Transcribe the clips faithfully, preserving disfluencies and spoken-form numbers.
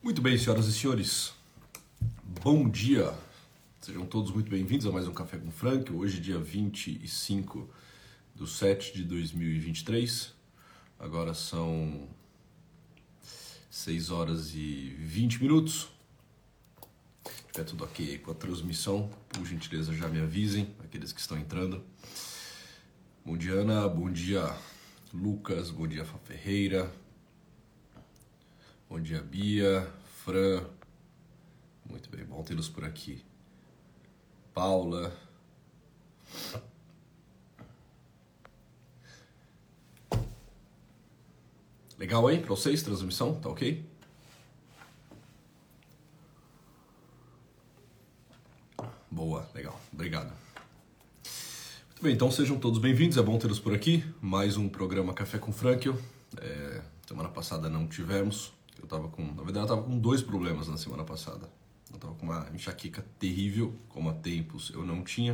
Muito bem, senhoras e senhores, bom dia, sejam todos muito bem-vindos a mais um Café com Frank, hoje dia vinte e cinco de setembro de dois mil e vinte e três, agora são seis horas e vinte minutos, se tiver tudo ok aí com a transmissão, por gentileza já me avisem, aqueles que estão entrando. Bom dia, Ana, bom dia, Lucas, bom dia, Fá Ferreira. Bom dia, Bia, Fran, muito bem, bom tê-los por aqui. Paula, legal aí pra vocês, transmissão, tá ok? Boa, legal, obrigado. Muito bem, então sejam todos bem-vindos, é bom tê-los por aqui. Mais um programa Café com Frank. É, semana passada não tivemos. Eu tava com, na verdade eu tava com dois problemas na semana passada. Eu tava com uma enxaqueca terrível, como há tempos eu não tinha.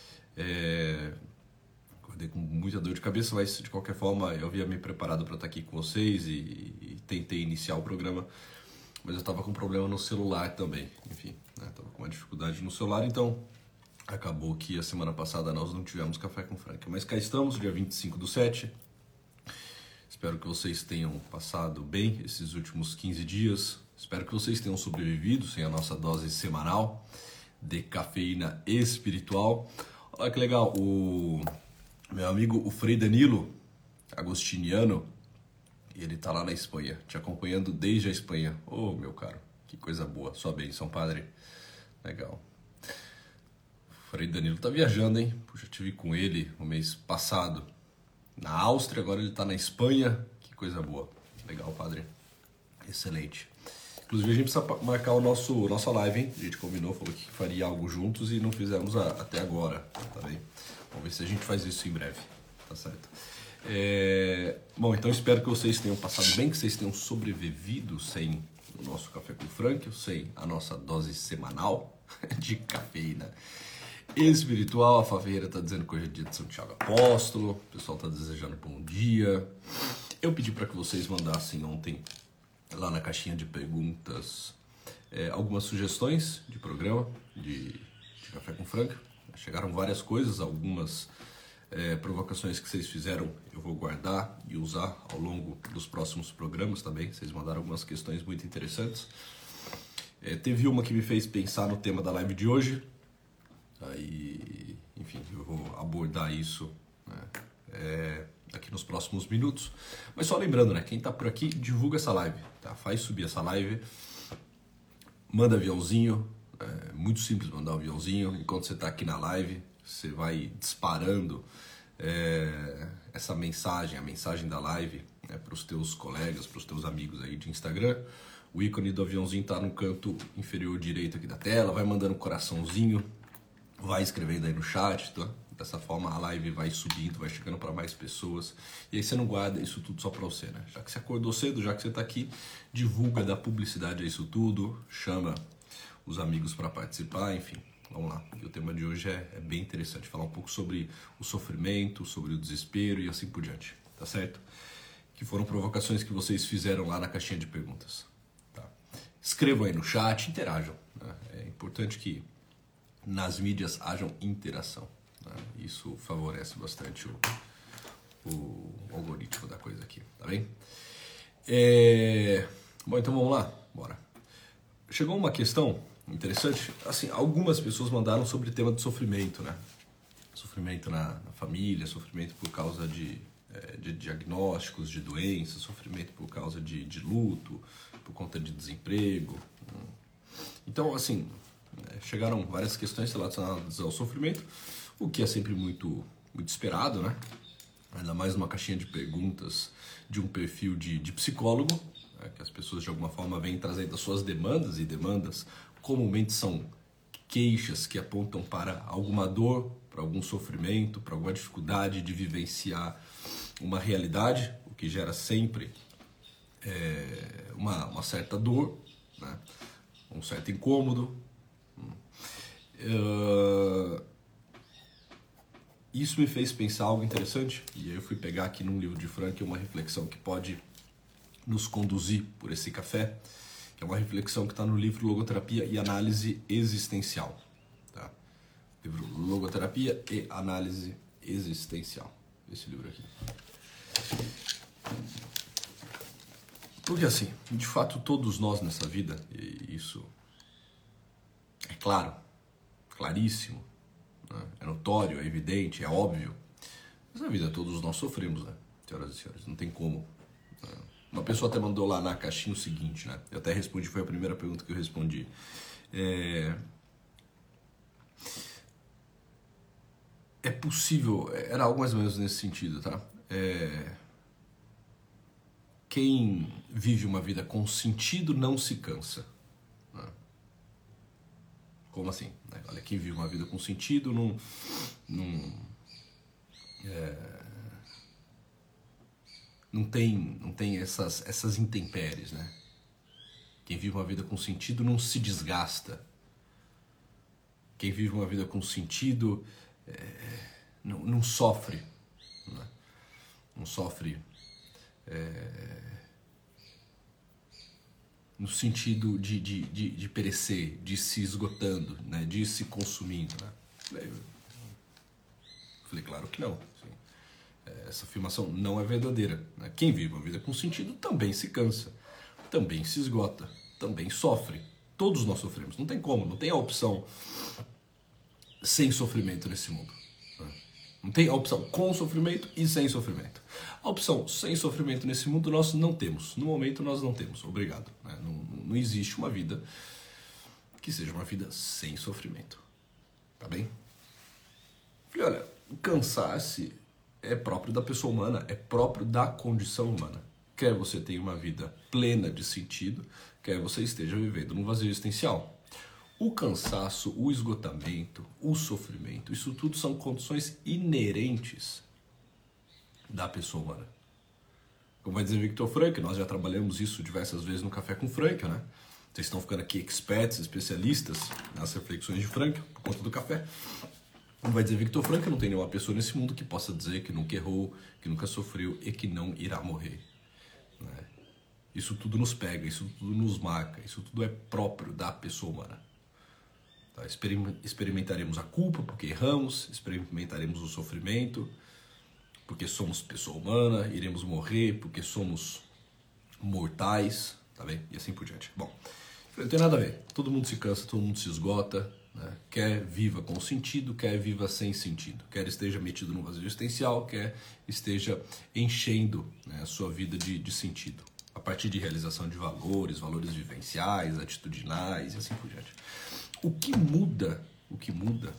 É, acordei com muita dor de cabeça, mas de qualquer forma eu havia me preparado para estar aqui com vocês e, e tentei iniciar o programa. Mas eu tava com um problema no celular também, enfim, né? Tava com uma dificuldade no celular, então acabou que a semana passada nós não tivemos Café com Frank. Mas cá estamos, dia vinte e cinco do sete. Espero que vocês tenham passado bem esses últimos quinze dias. Espero que vocês tenham sobrevivido sem a nossa dose semanal de cafeína espiritual. Olha que legal, o meu amigo, o Frei Danilo Agostiniano, ele tá lá na Espanha, te acompanhando desde a Espanha. Ô, meu caro, que coisa boa. Sua bênção, padre. Legal. O Frei Danilo tá viajando, hein? Puxa, eu estive com ele no mês passado na Áustria, agora ele está na Espanha, que coisa boa. Legal, padre. Excelente. Inclusive a gente precisa marcar o nosso nossa live, hein? A gente combinou, falou que faria algo juntos e não fizemos a, até agora, tá bem? Vamos ver se a gente faz isso em breve, tá certo? É... Bom, então espero que vocês tenham passado bem, que vocês tenham sobrevivido sem o nosso Café com Frank, sem a nossa dose semanal de cafeína espiritual. A Fá Ferreira está dizendo que hoje é dia de São Tiago Apóstolo, o pessoal está desejando bom dia. Eu pedi para que vocês mandassem ontem lá na caixinha de perguntas é, algumas sugestões de programa de, de Café com Frank. Chegaram várias coisas, algumas é, provocações que vocês fizeram eu vou guardar e usar ao longo dos próximos programas também. Vocês mandaram algumas questões muito interessantes. É, teve uma que me fez pensar no tema da live de hoje. Aí, enfim, eu vou abordar isso, né, é, aqui nos próximos minutos. Mas só lembrando, né, quem tá por aqui, divulga essa live, tá? Faz subir essa live, manda aviãozinho, é muito simples mandar um aviãozinho. Enquanto você tá aqui na live, você vai disparando é, essa mensagem, a mensagem da live, né, para os teus colegas, para os teus amigos aí de Instagram. O ícone do aviãozinho tá no canto inferior direito aqui da tela, vai mandando um coraçãozinho, vai escrevendo aí no chat, tá? Dessa forma a live vai subindo, vai chegando para mais pessoas. E aí você não guarda isso tudo só para você, né? Já que você acordou cedo, já que você tá aqui, divulga, dá publicidade a isso tudo, chama os amigos para participar, enfim. Vamos lá. E o tema de hoje é, é bem interessante, falar um pouco sobre o sofrimento, sobre o desespero e assim por diante, tá certo? Que foram provocações que vocês fizeram lá na caixinha de perguntas, tá? Escrevam aí no chat, interajam, né? É importante que nas mídias hajam interação, né? Isso favorece bastante o, o algoritmo da coisa aqui, tá bem? É... Bom, então vamos lá, bora. Chegou uma questão interessante, assim, algumas pessoas mandaram sobre o tema de sofrimento, né? Sofrimento na, na família, sofrimento por causa de, é, de diagnósticos de doenças, sofrimento por causa de, de luto, por conta de desemprego. Então, assim, chegaram várias questões relacionadas ao sofrimento, o que é sempre muito, muito esperado, né? Ainda mais uma caixinha de perguntas de um perfil de, de psicólogo, né? Que as pessoas de alguma forma vêm trazendo as suas demandas, e demandas comumente são queixas que apontam para alguma dor, para algum sofrimento, para alguma dificuldade de vivenciar uma realidade, o que gera sempre é, uma, uma certa dor, né? Um certo incômodo. Uh, isso me fez pensar algo interessante, e aí eu fui pegar aqui num livro de Frank uma reflexão que pode nos conduzir por esse café, que é uma reflexão que está no livro Logoterapia e Análise Existencial. Tá? Livro Logoterapia e Análise Existencial. Esse livro aqui. Porque assim, de fato, todos nós nessa vida, e isso é claro, claríssimo, né? É notório, é evidente, é óbvio. Mas na vida todos nós sofremos, né? Senhoras e senhores, não tem como. Né? Uma pessoa até mandou lá na caixinha o seguinte, né? Eu até respondi, foi a primeira pergunta que eu respondi. É, é possível, era algo mais ou menos nesse sentido, tá? É... Quem vive uma vida com sentido não se cansa. Né? Como assim? Olha, quem vive uma vida com sentido não... não é, não tem, não tem essas, essas intempéries, né? Quem vive uma vida com sentido não se desgasta. Quem vive uma vida com sentido é, não, não sofre. Né? Não sofre é, no sentido de, de, de, de perecer, de se esgotando, né? De se consumindo. Né? Eu falei, claro que não. Assim. Essa afirmação não é verdadeira. Né? Quem vive uma vida com sentido também se cansa, também se esgota, também sofre. Todos nós sofremos. Não tem como, não tem a opção sem sofrimento nesse mundo. Né? Não tem a opção com sofrimento e sem sofrimento. A opção sem sofrimento nesse mundo nós não temos. No momento nós não temos. Obrigado. Né? Não, não existe uma vida que seja uma vida sem sofrimento. Tá bem? E olha, cansar-se é próprio da pessoa humana, é próprio da condição humana. Quer você tenha uma vida plena de sentido, quer você esteja vivendo num vazio existencial. O cansaço, o esgotamento, o sofrimento, isso tudo são condições inerentes da pessoa humana. Como vai dizer Viktor Frankl, nós já trabalhamos isso diversas vezes no Café com Frankl, né? Vocês estão ficando aqui experts, especialistas nas reflexões de Frankl por conta do café. Como vai dizer Viktor Frankl, não tem nenhuma pessoa nesse mundo que possa dizer que nunca errou, que nunca sofreu e que não irá morrer. Né? Isso tudo nos pega, isso tudo nos marca, isso tudo é próprio da pessoa humana. Tá? Experimentaremos a culpa porque erramos, experimentaremos o sofrimento porque somos pessoa humana, iremos morrer porque somos mortais, tá bem? E assim por diante. Bom, não tem nada a ver. Todo mundo se cansa, todo mundo se esgota, né? Quer viva com sentido, quer viva sem sentido. Quer esteja metido no vazio existencial, quer esteja enchendo, né, a sua vida de, de sentido. A partir de realização de valores, valores vivenciais, atitudinais e assim por diante. O que muda, o que muda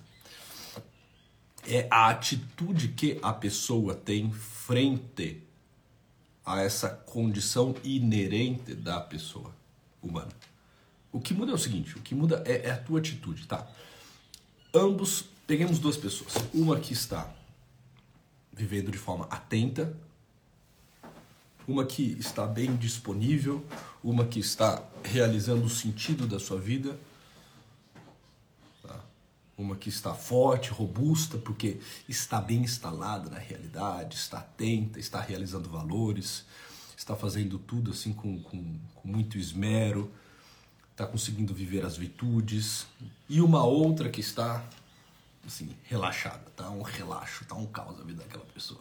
é a atitude que a pessoa tem frente a essa condição inerente da pessoa humana. O que muda é o seguinte, o que muda é, é a tua atitude, tá? Ambos, peguemos duas pessoas. Uma que está vivendo de forma atenta, uma que está bem disponível, uma que está realizando o sentido da sua vida, tá? Uma que está forte, robusta, porque está bem instalada na realidade, está atenta, está realizando valores, está fazendo tudo assim com, com, com muito esmero, está conseguindo viver as virtudes, e uma outra que está assim, relaxada, tá um relaxo, tá um caos a vida daquela pessoa.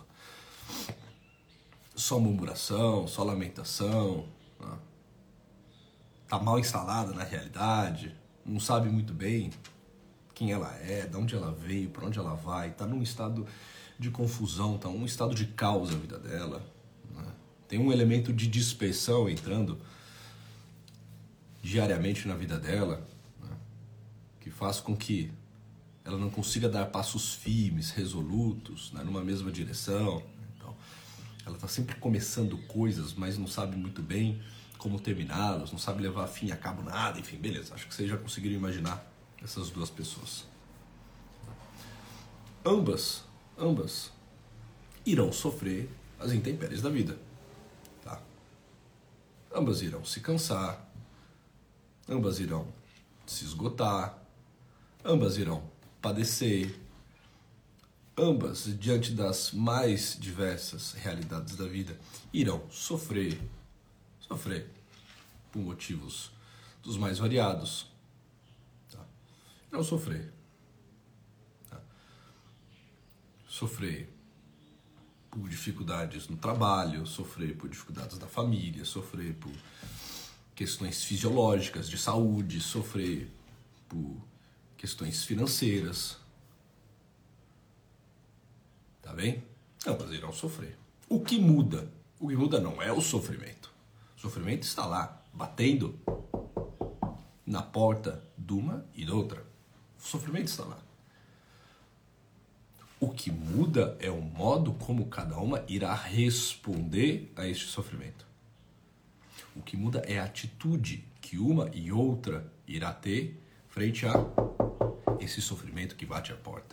Só murmuração, só lamentação, né? Tá mal instalada na realidade, não sabe muito bem quem ela é, de onde ela veio, para onde ela vai, tá num estado de confusão, tá num estado de caos a vida dela, né? Tem um elemento de dispersão entrando diariamente na vida dela, né, que faz com que ela não consiga dar passos firmes, resolutos, né, numa mesma direção. Então, ela está sempre começando coisas, mas não sabe muito bem como terminá-las, não sabe levar a fim a cabo nada, enfim, beleza. Acho que vocês já conseguiram imaginar essas duas pessoas. Ambas, ambas irão sofrer as intempéries da vida. Tá? Ambas irão se cansar, ambas irão se esgotar, ambas irão padecer, ambas, diante das mais diversas realidades da vida, irão sofrer, sofrer por motivos dos mais variados. Tá? Não sofrer. Tá? Sofrer por dificuldades no trabalho, sofrer por dificuldades da família, sofrer por questões fisiológicas, de saúde, sofrer por questões financeiras. Tá bem? Não, mas irão sofrer. O que muda? O que muda não é o sofrimento. O sofrimento está lá, batendo na porta de uma e da outra. O sofrimento está lá. O que muda é o modo como cada uma irá responder a este sofrimento. O que muda é a atitude que uma e outra irá ter frente a esse sofrimento que bate a porta.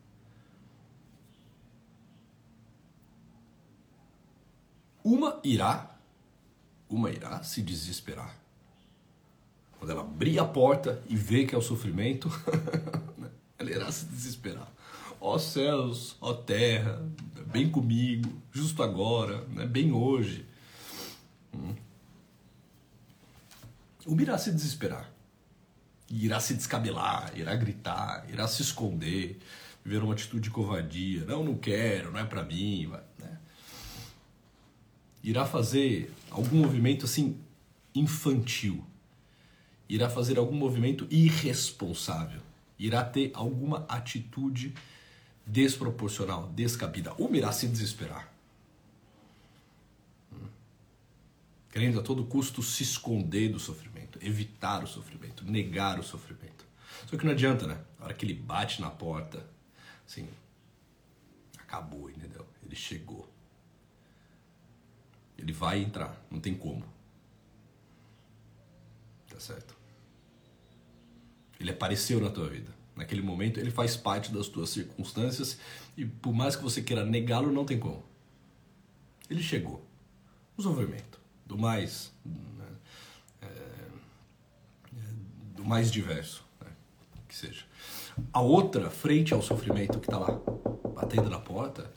Uma irá, uma irá se desesperar. Quando ela abrir a porta e ver que é o sofrimento, ela irá se desesperar. Ó céus, ó terra, bem comigo, justo agora, né, bem hoje. Hum. Uma irá se desesperar. Irá se descabelar, irá gritar, irá se esconder, viver uma atitude de covardia. Não, não quero, não é pra mim. Né? Irá fazer algum movimento assim infantil. Irá fazer algum movimento irresponsável. Irá ter alguma atitude desproporcional, descabida. Uma irá se desesperar. Hum. Querendo a todo custo se esconder do sofrimento, evitar o sofrimento, negar o sofrimento. Só que não adianta, né? Na hora que ele bate na porta, assim, acabou, entendeu? Ele chegou. Ele vai entrar, não tem como. Tá certo? Ele apareceu na tua vida. Naquele momento, ele faz parte das tuas circunstâncias e por mais que você queira negá-lo, não tem como. Ele chegou. O sofrimento, do mais, né, é, do mais diverso, né, que seja. A outra, frente ao sofrimento que está lá, batendo na porta,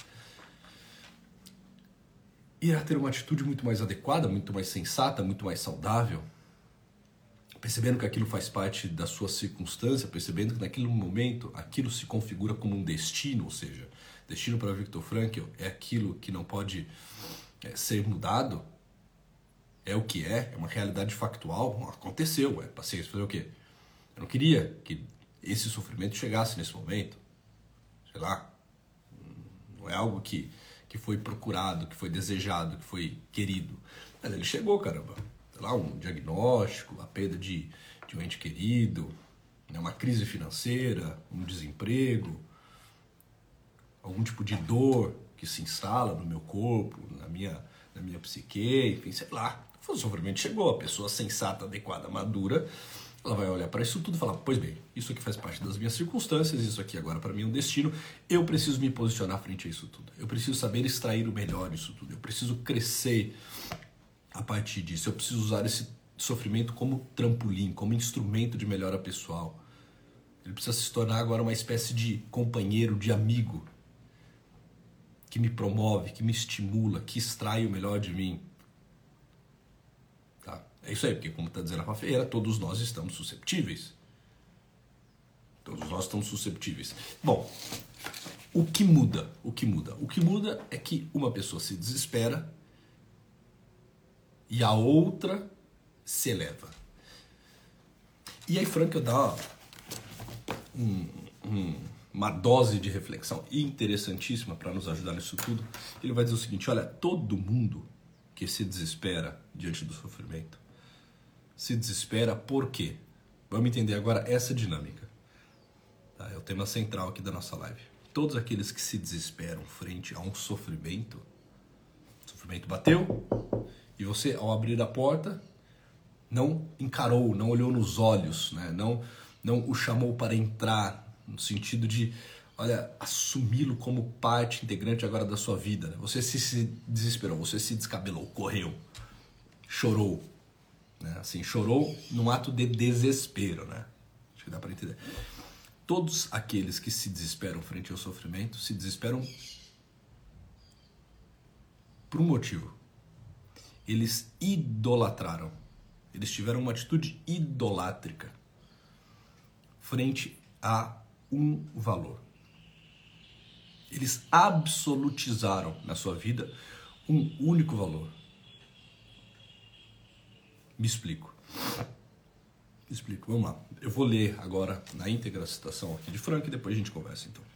irá ter uma atitude muito mais adequada, muito mais sensata, muito mais saudável, percebendo que aquilo faz parte da sua circunstância, percebendo que naquele momento aquilo se configura como um destino, ou seja, destino para Viktor Frankl é aquilo que não pode é, ser mudado, é o que é, é uma realidade factual, aconteceu, é paciência, fazer o quê? Eu não queria que esse sofrimento chegasse nesse momento, sei lá, não é algo que, que foi procurado, que foi desejado, que foi querido, mas ele chegou, caramba. Lá, um diagnóstico, a perda de, de um ente querido, né, uma crise financeira, um desemprego, algum tipo de dor que se instala no meu corpo, na minha, na minha psique, enfim, sei lá. O sofrimento chegou, a pessoa sensata, adequada, madura, ela vai olhar para isso tudo e falar, pois bem, isso aqui faz parte das minhas circunstâncias, isso aqui agora para mim é um destino, eu preciso me posicionar frente a isso tudo, eu preciso saber extrair o melhor disso tudo, eu preciso crescer a partir disso, eu preciso usar esse sofrimento como trampolim, como instrumento de melhora pessoal. Ele precisa se tornar agora uma espécie de companheiro, de amigo, que me promove, que me estimula, que extrai o melhor de mim. Tá? É isso aí, porque como está dizendo a Rafaela, todos nós estamos susceptíveis. Todos nós estamos susceptíveis. Bom, o que muda? O que muda? O que muda é que uma pessoa se desespera e a outra se eleva. E aí Frankl dá um, um, uma dose de reflexão interessantíssima para nos ajudar nisso tudo. Ele vai dizer o seguinte, olha, todo mundo que se desespera diante do sofrimento, se desespera por quê? Vamos entender agora essa dinâmica. Tá? É o tema central aqui da nossa live. Todos aqueles que se desesperam frente a um sofrimento, o sofrimento bateu, e você, ao abrir a porta, não encarou, não olhou nos olhos, né? não, não o chamou para entrar, no sentido de, olha, assumi-lo como parte integrante agora da sua vida. Né? Você se, se desesperou, você se descabelou, correu, chorou. Né? Assim, chorou num ato de desespero. Né? Acho que dá para entender. Todos aqueles que se desesperam frente ao sofrimento, se desesperam por um motivo. Eles idolatraram Eles tiveram uma atitude idolátrica frente a um valor. Eles absolutizaram na sua vida um único valor. Me explico. Me explico. Vamos lá. Eu vou ler agora na íntegra a citação aqui de Frank e depois a gente conversa então.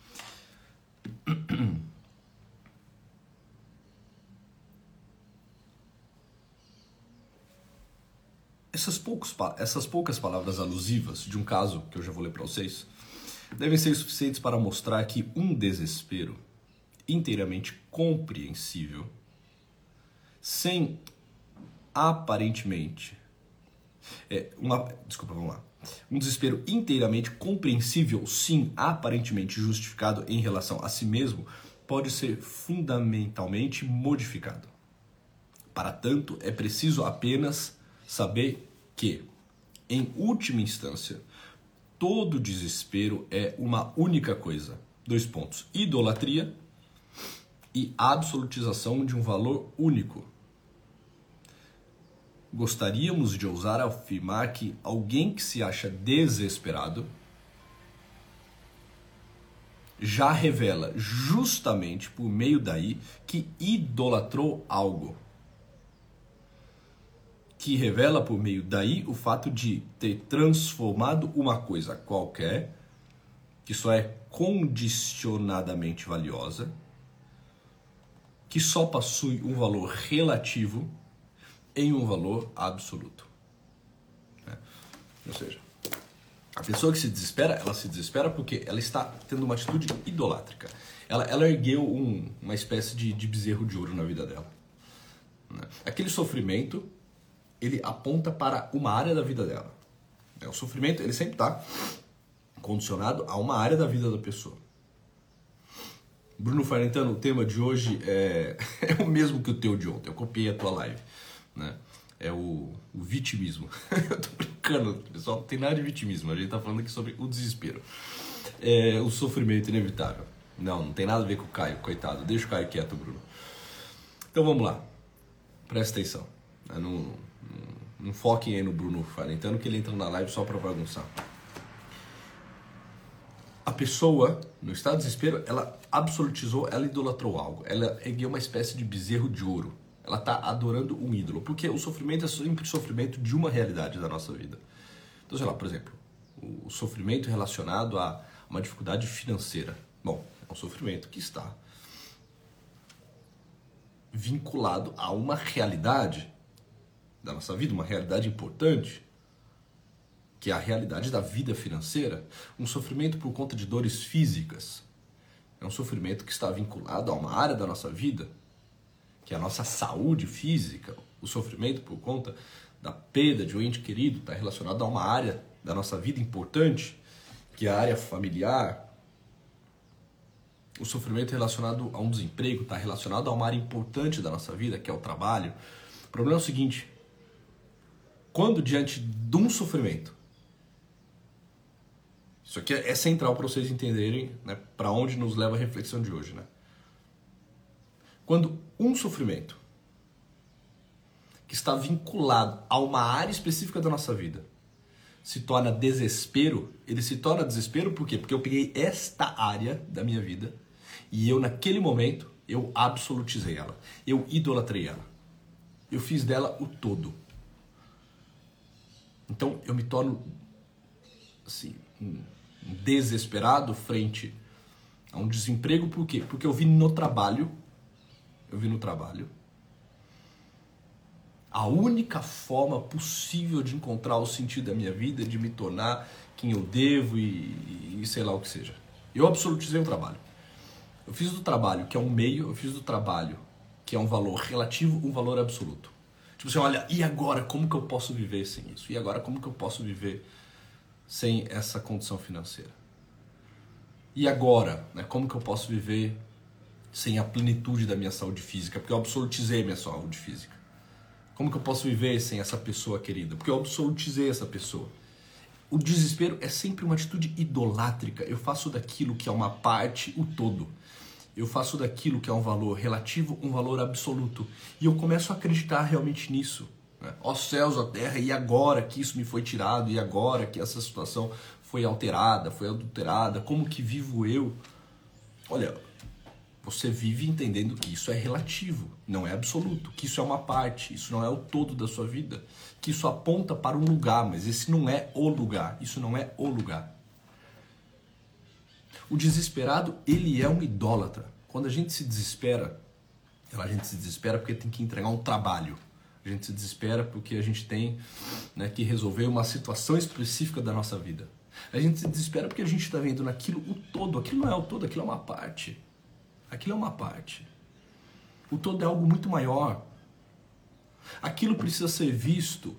Essas, poucos, essas poucas palavras alusivas de um caso que eu já vou ler para vocês devem ser suficientes para mostrar que um desespero inteiramente compreensível, sem aparentemente é, uma, desculpa, vamos lá. Um desespero inteiramente compreensível, sim, aparentemente justificado em relação a si mesmo, pode ser fundamentalmente modificado. Para tanto, é preciso apenas saber que, em última instância, todo desespero é uma única coisa. Dois pontos. Idolatria e absolutização de um valor único. Gostaríamos de ousar afirmar que alguém que se acha desesperado já revela justamente por meio daí que idolatrou algo. Que revela por meio daí o fato de ter transformado uma coisa qualquer, que só é condicionadamente valiosa, que só possui um valor relativo, em um valor absoluto. É. Ou seja, a pessoa que se desespera, ela se desespera porque ela está tendo uma atitude idolátrica. Ela, ela ergueu um, uma espécie de, de bezerro de ouro na vida dela. Né? Aquele sofrimento, ele aponta para uma área da vida dela. É, o sofrimento, ele sempre está condicionado a uma área da vida da pessoa. Bruno Farentano, o tema de hoje é, é o mesmo que o teu de ontem. Eu copiei a tua live. Né? É o, o vitimismo. Eu tô brincando, pessoal, não tem nada de vitimismo. A gente tá falando aqui sobre o desespero. É, o sofrimento inevitável. Não, não tem nada a ver com o Caio, coitado. Deixa o Caio quieto, Bruno. Então vamos lá. Presta atenção. Não, não, não foquem aí no Bruno Farentano, que ele entra na live só pra bagunçar. A pessoa, no estado de desespero, ela absolutizou, ela idolatrou algo. Ela ergueu uma espécie de bezerro de ouro. Ela está adorando um ídolo. Porque o sofrimento é sempre sofrimento de uma realidade da nossa vida. Então, sei lá, por exemplo, o sofrimento relacionado a uma dificuldade financeira. Bom, é um sofrimento que está vinculado a uma realidade da nossa vida, uma realidade importante, que é a realidade da vida financeira. Um sofrimento por conta de dores físicas. É um sofrimento que está vinculado a uma área da nossa vida, que é a nossa saúde física. O sofrimento por conta da perda de um ente querido está relacionado a uma área da nossa vida importante, que é a área familiar. O sofrimento relacionado a um desemprego está relacionado a uma área importante da nossa vida, que é o trabalho. O problema é o seguinte: quando diante de um sofrimento, isso aqui é central para vocês entenderem, né, para onde nos leva a reflexão de hoje, né? Quando um sofrimento que está vinculado a uma área específica da nossa vida se torna desespero, ele se torna desespero por quê? Porque eu peguei esta área da minha vida e eu, naquele momento, eu absolutizei ela. Eu idolatrei ela. Eu fiz dela o todo. Então, eu me torno assim, um desesperado frente a um desemprego. Por quê? Porque eu vi no trabalho Eu vi no trabalho a única forma possível de encontrar o sentido da minha vida, de me tornar quem eu devo e, e sei lá o que seja. Eu absolutizei o trabalho. Eu fiz do trabalho, que é um meio, eu fiz do trabalho, que é um valor relativo, um valor absoluto. Tipo assim, olha, e agora como que eu posso viver sem isso? E agora como que eu posso viver sem essa condição financeira? E agora, né, como que eu posso viver sem a plenitude da minha saúde física? Porque eu absolutizei a minha saúde física. Como que eu posso viver sem essa pessoa querida? Porque eu absolutizei essa pessoa. O desespero é sempre uma atitude idolátrica. Eu faço daquilo que é uma parte o todo. Eu faço daquilo que é um valor relativo um valor absoluto. E eu começo a acreditar realmente nisso. Né? Ó céus, ó terra, e agora que isso me foi tirado, e agora que essa situação foi alterada, foi adulterada, como que vivo eu? Olha, você vive entendendo que isso é relativo, não é absoluto, que isso é uma parte, isso não é o todo da sua vida, que isso aponta para um lugar, mas esse não é o lugar, isso não é o lugar. O desesperado, ele é um idólatra. Quando a gente se desespera, a gente se desespera porque tem que entregar um trabalho. A gente se desespera porque a gente tem, né, que resolver uma situação específica da nossa vida. A gente se desespera porque a gente está vendo naquilo o todo. Aquilo não é o todo, aquilo é uma parte. Aquilo é uma parte. O todo é algo muito maior. Aquilo precisa ser visto.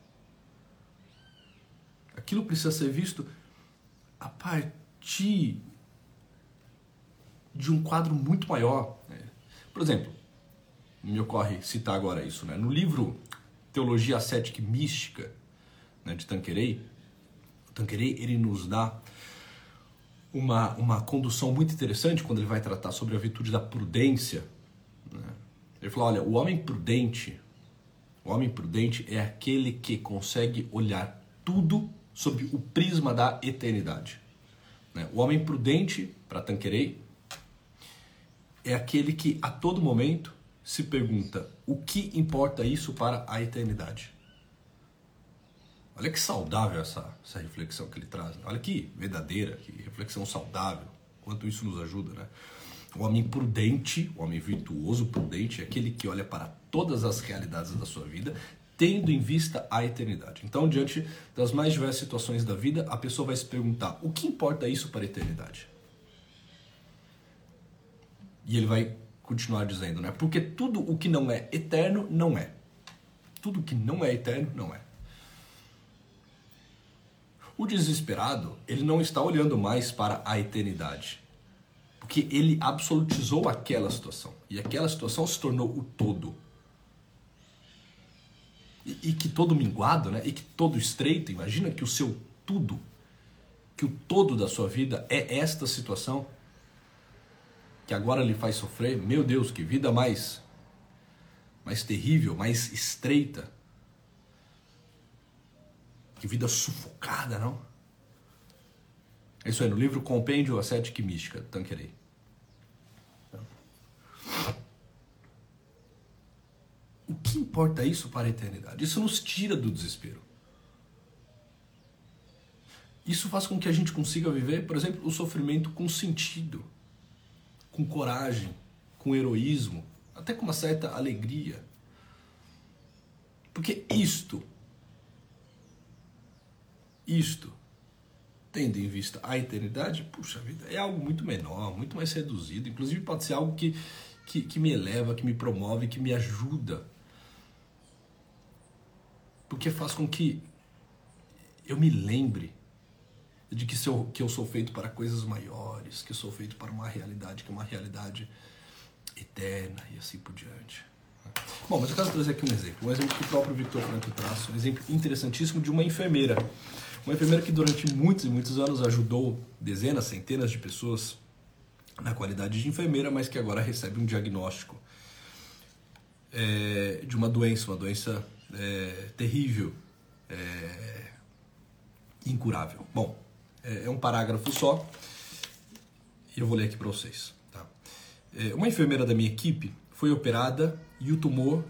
Aquilo precisa ser visto a partir de um quadro muito maior. Por exemplo, me ocorre citar agora isso, né? No livro Teologia Ascética e Mística, né, de Tanqueray, o Tanqueray, ele nos dá uma, uma condução muito interessante quando ele vai tratar sobre a virtude da prudência. Né? Ele fala, olha, o homem prudente, o homem prudente é aquele que consegue olhar tudo sob o prisma da eternidade. Né? O homem prudente, para Tanqueray, é aquele que a todo momento se pergunta o que importa isso para a eternidade. Olha que saudável essa, essa reflexão que ele traz. Né? Olha que verdadeira, que reflexão saudável. Quanto isso nos ajuda, né? O homem prudente, o homem virtuoso prudente, é aquele que olha para todas as realidades da sua vida, tendo em vista a eternidade. Então, diante das mais diversas situações da vida, a pessoa vai se perguntar o que importa isso para a eternidade? E ele vai continuar dizendo, né? Porque tudo o que não é eterno, não é. Tudo o que não é eterno, não é. O desesperado, ele não está olhando mais para a eternidade. Porque ele absolutizou aquela situação. E aquela situação se tornou o todo. E, e que todo minguado, né? E que todo estreito, imagina que o seu tudo, que o todo da sua vida é esta situação que agora lhe faz sofrer. Meu Deus, que vida mais, mais terrível, mais estreita. Que vida sufocada, não? É isso aí, no livro Compêndio Ascética e Mística, Tanqueray. O que importa isso para a eternidade? Isso nos tira do desespero. Isso faz com que a gente consiga viver, por exemplo, o sofrimento com sentido, com coragem, com heroísmo, até com uma certa alegria. Porque isto, isto, tendo em vista a eternidade, puxa vida, é algo muito menor, muito mais reduzido. Inclusive pode ser algo que, que, que me eleva, que me promove, que me ajuda. Porque faz com que eu me lembre de que, se eu, que eu sou feito para coisas maiores, que eu sou feito para uma realidade, que é uma realidade eterna e assim por diante. Bom, mas eu quero trazer aqui um exemplo, um exemplo que o próprio Viktor Frankl traz, um exemplo interessantíssimo de uma enfermeira. Uma enfermeira que durante muitos e muitos anos ajudou dezenas, centenas de pessoas na qualidade de enfermeira, mas que agora recebe um diagnóstico é, de uma doença, uma doença é, terrível, é, incurável. Bom, é, é um parágrafo só e eu vou ler aqui para vocês. Tá? É, uma enfermeira da minha equipe foi operada e o tumor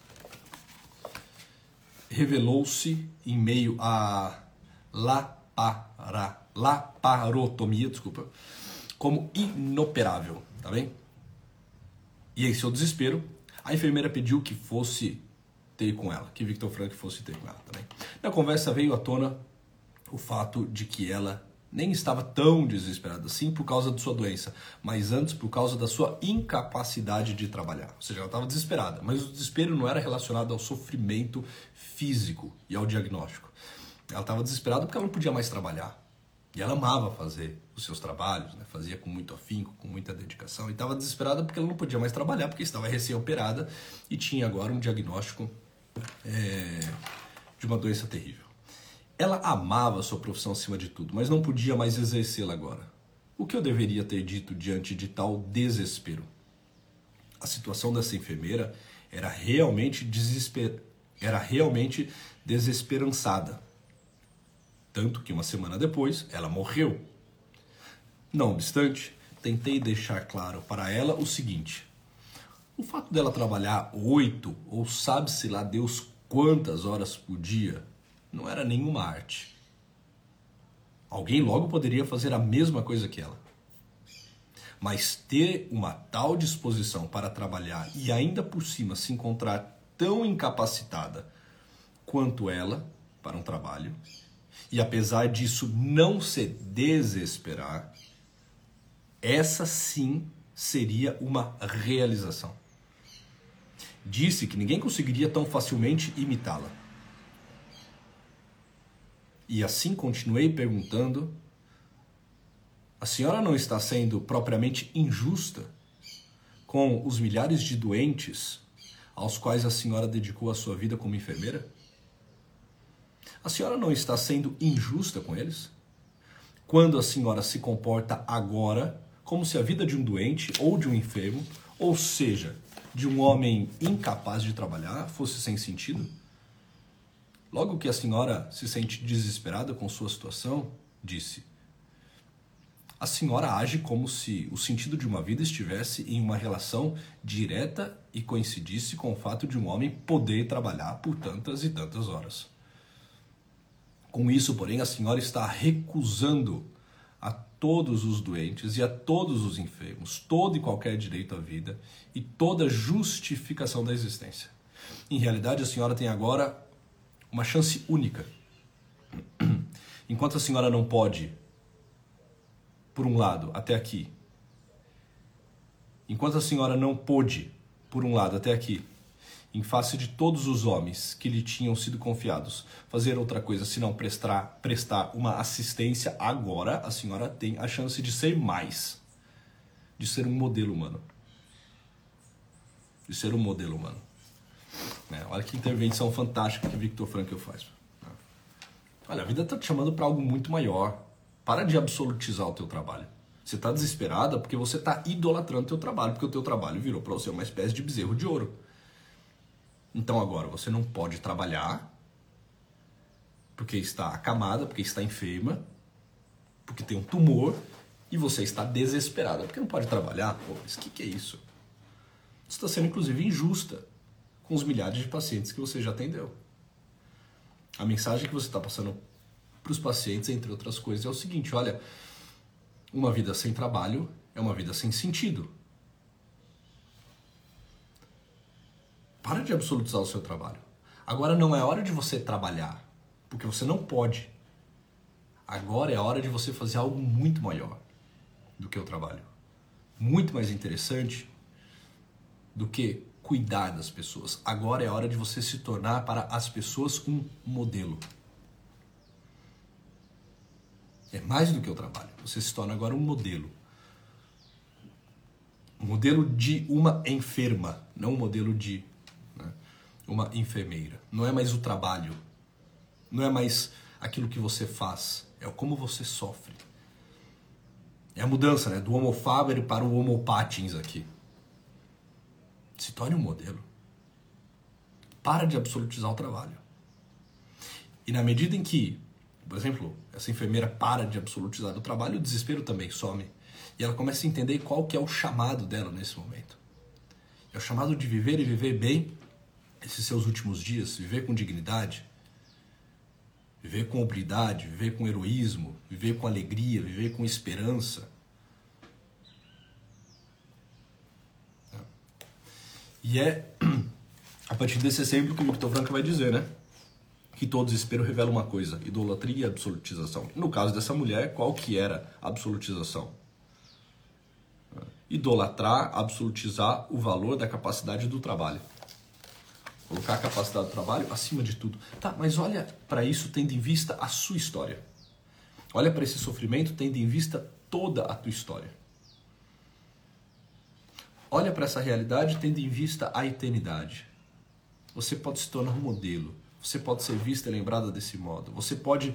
revelou-se em meio a lapara, laparotomia, desculpa, como inoperável, tá bem? E em seu desespero, a enfermeira pediu que fosse ter com ela, que Viktor Frankl fosse ter com ela, tá bem? Na conversa veio à tona o fato de que ela nem estava tão desesperada assim por causa de sua doença, mas antes por causa da sua incapacidade de trabalhar. Ou seja, ela estava desesperada, mas o desespero não era relacionado ao sofrimento físico e ao diagnóstico. Ela estava desesperada porque ela não podia mais trabalhar. E ela amava fazer os seus trabalhos, né? Fazia com muito afinco, com muita dedicação. E estava desesperada porque ela não podia mais trabalhar, porque estava recém-operada e tinha agora um diagnóstico é, de uma doença terrível. Ela amava a sua profissão acima de tudo, mas não podia mais exercê-la agora. O que eu deveria ter dito diante de tal desespero? A situação dessa enfermeira era realmente desesper... Era realmente desesperançada. Tanto que uma semana depois, ela morreu. Não obstante, tentei deixar claro para ela o seguinte: o fato dela trabalhar oito ou sabe-se lá Deus quantas horas por dia não era nenhuma arte. Alguém logo poderia fazer a mesma coisa que ela. Mas ter uma tal disposição para trabalhar e ainda por cima se encontrar tão incapacitada quanto ela para um trabalho, e apesar disso não se desesperar, essa sim seria uma realização. Disse que ninguém conseguiria tão facilmente imitá-la. E assim continuei perguntando: a senhora não está sendo propriamente injusta com os milhares de doentes aos quais a senhora dedicou a sua vida como enfermeira? A senhora não está sendo injusta com eles? Quando a senhora se comporta agora como se a vida de um doente ou de um enfermo, ou seja, de um homem incapaz de trabalhar, fosse sem sentido? Logo que a senhora se sente desesperada com sua situação, disse: a senhora age como se o sentido de uma vida estivesse em uma relação direta e coincidisse com o fato de um homem poder trabalhar por tantas e tantas horas. Com isso, porém, a senhora está recusando a todos os doentes e a todos os enfermos todo e qualquer direito à vida e toda justificação da existência. Em realidade, a senhora tem agora uma chance única. Enquanto a senhora não pode, por um lado, até aqui, enquanto a senhora não pôde, por um lado, até aqui, em face de todos os homens que lhe tinham sido confiados, fazer outra coisa senão prestar, prestar uma assistência, agora a senhora tem a chance de ser mais, de ser um modelo humano. De ser um modelo humano. É, olha que intervenção fantástica que Viktor Frankl faz. Olha, a vida está te chamando para algo muito maior. Para de absolutizar o teu trabalho. Você está desesperada porque você está idolatrando o teu trabalho, porque o teu trabalho virou para você uma espécie de bezerro de ouro. Então agora você não pode trabalhar porque está acamada, porque está enferma, porque tem um tumor, e você está desesperada porque não pode trabalhar. Pô, mas o que, que é isso? Você está sendo inclusive injusta com os milhares de pacientes que você já atendeu. A mensagem que você está passando para os pacientes, entre outras coisas, é o seguinte: olha, uma vida sem trabalho é uma vida sem sentido. Para de absolutizar o seu trabalho. Agora não é hora de você trabalhar, porque você não pode. Agora é a hora de você fazer algo muito maior do que o trabalho. Muito mais interessante do que cuidar das pessoas. Agora é a hora de você se tornar para as pessoas um modelo. É mais do que o trabalho. Você se torna agora um modelo. Um modelo de uma enferma, não um modelo de né, uma enfermeira. Não é mais o trabalho. Não é mais aquilo que você faz. É como você sofre. É a mudança, né, do homo faber para o homo patens aqui. Se torne um modelo. Para de absolutizar o trabalho. E na medida em que, por exemplo, essa enfermeira para de absolutizar o trabalho, o desespero também some. E ela começa a entender qual que é o chamado dela nesse momento. É o chamado de viver e viver bem esses seus últimos dias, viver com dignidade, viver com obridade, viver com heroísmo, viver com alegria, viver com esperança. E é a partir desse exemplo que o Viktor Frankl vai dizer, né? Que todo desespero revela uma coisa: idolatria e absolutização. No caso dessa mulher, qual que era a absolutização? Idolatrar, absolutizar o valor da capacidade do trabalho. Colocar a capacidade do trabalho acima de tudo. Tá, mas olha para isso tendo em vista a sua história. Olha para esse sofrimento tendo em vista toda a tua história. Olha para essa realidade tendo em vista a eternidade. Você pode se tornar um modelo. Você pode ser vista e lembrada desse modo. Você pode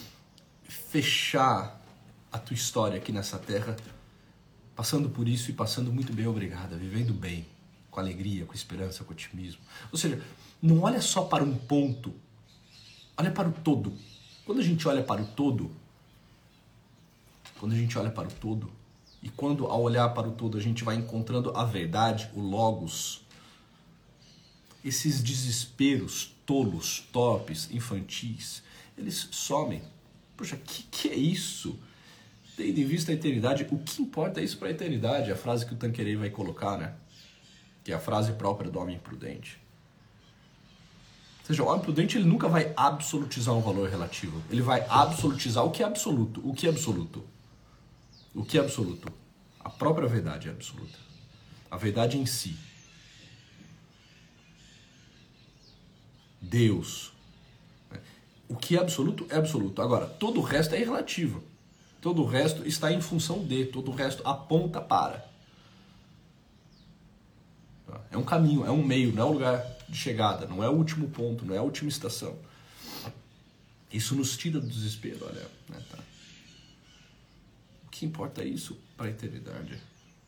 fechar a tua história aqui nessa terra, passando por isso e passando muito bem, obrigada, vivendo bem. com alegria, com esperança, com otimismo. Ou seja, não olha só para um ponto, olha para o todo. Quando a gente olha para o todo, quando a gente olha para o todo, e quando ao olhar para o todo a gente vai encontrando a verdade, o logos, esses desesperos tolos, torpes, infantis, eles somem. Poxa, que que é isso? Tendo em vista a eternidade, o que importa é isso para a eternidade? É a frase que o Tanqueray vai colocar, né? Que é a frase própria do homem prudente. Ou seja, o homem prudente ele nunca vai absolutizar um valor relativo. Ele vai absolutizar o que é absoluto. O que é absoluto? O que é absoluto? A própria verdade é absoluta. A verdade em si. Deus. O que é absoluto é absoluto. Agora, todo o resto é relativo. Todo o resto está em função de. Todo o resto aponta para. É um caminho, é um meio, não é um lugar de chegada, não é o último ponto, não é a última estação. Isso nos tira do desespero, olha. Né, tá? O que importa é isso para a eternidade.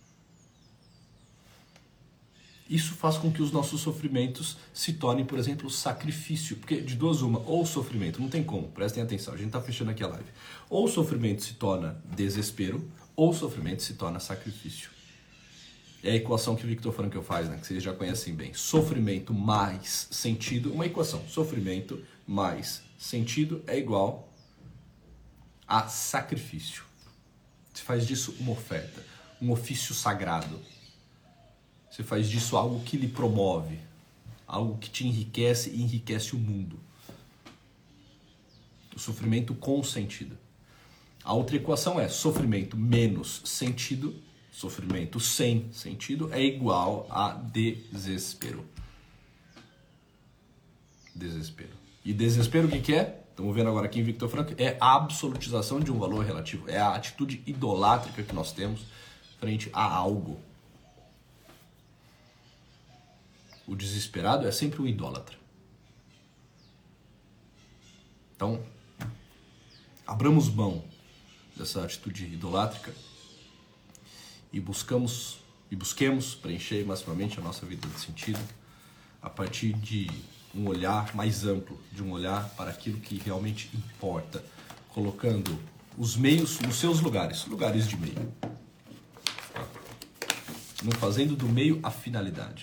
Isso faz com que os nossos sofrimentos se tornem, por exemplo, sacrifício. Porque de duas uma, ou o sofrimento, não tem como, prestem atenção, a gente está fechando aqui a live. Ou o sofrimento se torna desespero, ou o sofrimento se torna sacrifício. É a equação que o Viktor Frankl faz, né, que vocês já conhecem bem. Sofrimento mais sentido, uma equação. Sofrimento mais sentido é igual a sacrifício. Você faz disso uma oferta, um ofício sagrado. Você faz disso algo que lhe promove, algo que te enriquece e enriquece o mundo. O sofrimento com sentido. A outra equação é sofrimento menos sentido, sofrimento sem sentido é igual a desespero. Desespero. E desespero o que, que é? Estamos vendo agora aqui em Viktor Frankl, é a absolutização de um valor relativo. É a atitude idolátrica que nós temos frente a algo. O desesperado é sempre um idólatra. Então, abramos mão dessa atitude idolátrica e buscamos e busquemos preencher maximamente a nossa vida de sentido a partir de um olhar mais amplo, de um olhar para aquilo que realmente importa, colocando os meios nos seus lugares, lugares de meio. Não fazendo do meio a finalidade.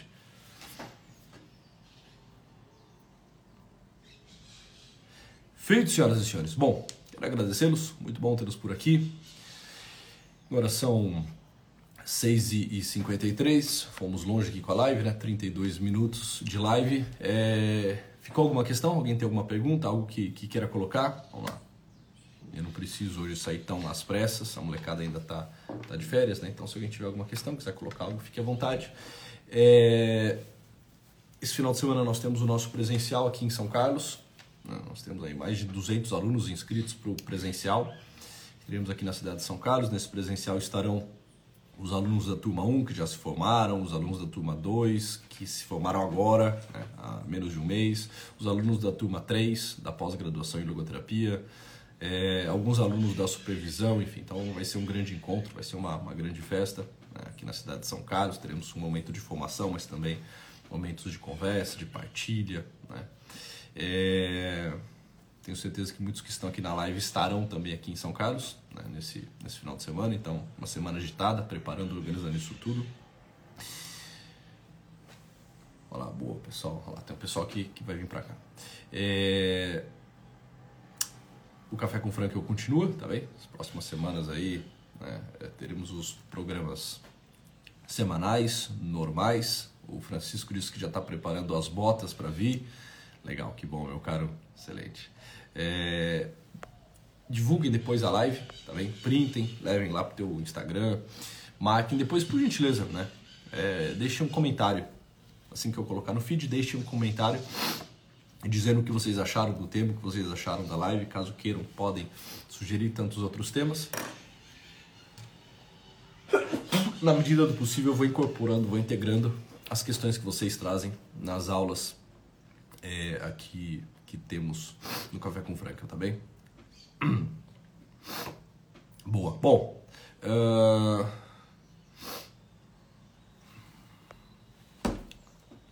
Feito, senhoras e senhores. Bom, quero agradecê-los. Muito bom tê-los por aqui. Agora são seis e cinquenta e três. Fomos longe aqui com a live, né? trinta e dois minutos de live. É... Ficou alguma questão? Alguém tem alguma pergunta? Algo que, que queira colocar? Vamos lá. Eu não preciso hoje sair tão nas pressas. A molecada ainda tá, tá de férias, né? Então, se alguém tiver alguma questão, quiser colocar algo, fique à vontade. É... Esse final de semana nós temos o nosso presencial aqui em São Carlos. Nós temos aí mais de duzentos alunos inscritos para o presencial. Teremos aqui na cidade de São Carlos. Nesse presencial estarão os alunos da turma um, que já se formaram, os alunos da turma dois, que se formaram agora, né, há menos de um mês, os alunos da turma três, da pós-graduação em logoterapia, é, alguns alunos da supervisão, enfim. Então vai ser um grande encontro, vai ser uma, uma grande festa, né, aqui na cidade de São Carlos. Teremos um momento de formação, mas também momentos de conversa, de partilha, né? É, tenho certeza que muitos que estão aqui na live estarão também aqui em São Carlos, né, nesse, nesse final de semana. Então, uma semana agitada, preparando e organizando isso tudo. Olha lá, boa, pessoal. Olha lá, tem um pessoal aqui que vai vir pra cá. É, o Café com Frankl continua, tá bem? As próximas semanas aí, né, teremos os programas semanais, normais. O Francisco disse que já está preparando as botas para vir. Legal, que bom, meu caro. Excelente. É... Divulguem depois a live, tá bem? Printem, levem lá pro teu Instagram. Marquem depois, por gentileza, né? É... Deixem um comentário. Assim que eu colocar no feed, deixem um comentário dizendo o que vocês acharam do tema, o que vocês acharam da live. Caso queiram, podem sugerir tantos outros temas. Na medida do possível, eu vou incorporando, vou integrando as questões que vocês trazem nas aulas É, aqui que temos no Café com Frankl, tá bem? Boa. Bom, uh...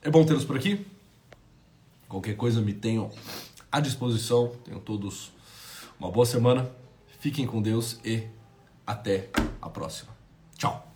É bom tê-los por aqui. Qualquer coisa me tenham à disposição. Tenham todos uma boa semana. Fiquem com Deus e até a próxima. Tchau.